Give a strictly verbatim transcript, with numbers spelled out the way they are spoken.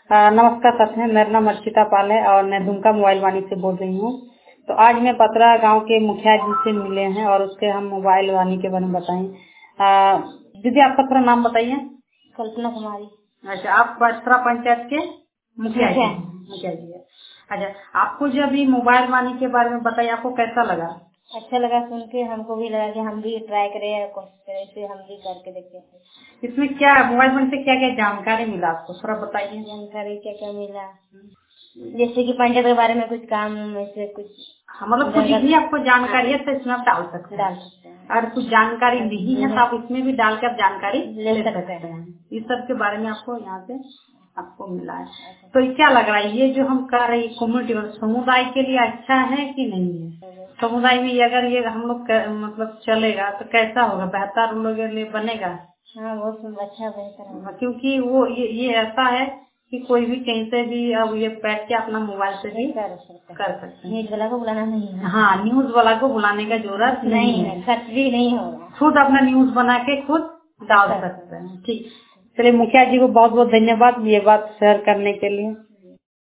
आ, नमस्कार साथियों, मेरा नाम अर्चिता पाल है और मैं दुमका मोबाइल वाणी से बोल रही हूँ। तो आज मैं पतरा गांव के मुखिया जी से मिले हैं और उसके हम मोबाइल वाणी के बारे में बताएं। दीदी, आपका थोड़ा नाम बताइए। कल्पना कुमारी। अच्छा, आप पतरा पंचायत के मुखिया जी मुखिया जी है। अच्छा, आपको जब ये मोबाइल वाणी के बारे में बताइए, आपको कैसा लगा? अच्छा लगा सुन के, हमको भी लगा कि हम भी ट्राई करें, कोशिश करें, इसे हम भी करके देखें। इसमें क्या मोबाइल वाणी से क्या क्या जानकारी मिला आपको, थोड़ा बताइए। जानकारी क्या क्या मिला, जैसे कि पंचायत के बारे में कुछ काम, ऐसे कुछ हाँ, मतलब कुछ भी आपको जानकारी है तो इसमें आप डाल सकते हैं डाल सकते हैं। और कुछ जानकारी नहीं है तो आप इसमें भी डालकर जानकारी ले सकते हैं। इस सब के बारे में आपको यहाँ से आपको मिला है। तो क्या लग रहा है ये जो हम कर रहे हैं कम्युनिटी और समुदाय के लिए अच्छा है कि नहीं है? समुदाय में अगर ये हम लोग मतलब चलेगा तो कैसा होगा, बेहतर उन लोगों के लिए बनेगा? हाँ, बहुत अच्छा बेहतर होगा, क्योंकि वो ये, ये ऐसा है कि कोई भी कहीं से भी अब ये बैठ के अपना मोबाइल से भी कर सकते कर सकते हैं। न्यूज वाला को बुलाना नहीं है। हाँ, न्यूज वाला को बुलाने का जरूरत नहीं है, खर्च भी नहीं होगा, खुद अपना न्यूज बना के खुद डाल सकते हैं। ठीक, चलिए मुखिया जी को बहुत बहुत धन्यवाद ये बात शेयर करने के लिए।